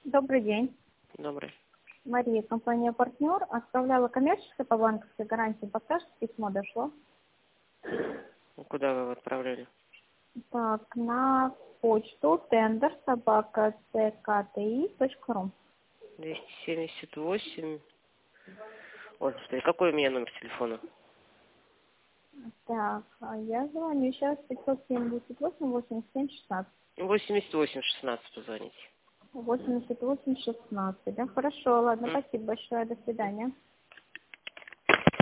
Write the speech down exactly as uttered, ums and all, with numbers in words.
Добрый день. Добрый. Мария, компания «Партнер». Отправляла коммерческое по банковской гарантии. Подскажете, письмо дошло? Куда вы его отправляли? Так, на почту тендер собака ткти точка ру. двести семьдесят восемь. Ой, что, какой у меня номер телефона? Так, а я звоню сейчас пятьсот семьдесят восемь восемьдесят семь шестнадцать. восемьдесят восемь шестнадцать позвоните. восемьдесят восемь шестнадцать. Да, хорошо, ладно, М? спасибо большое, до свидания.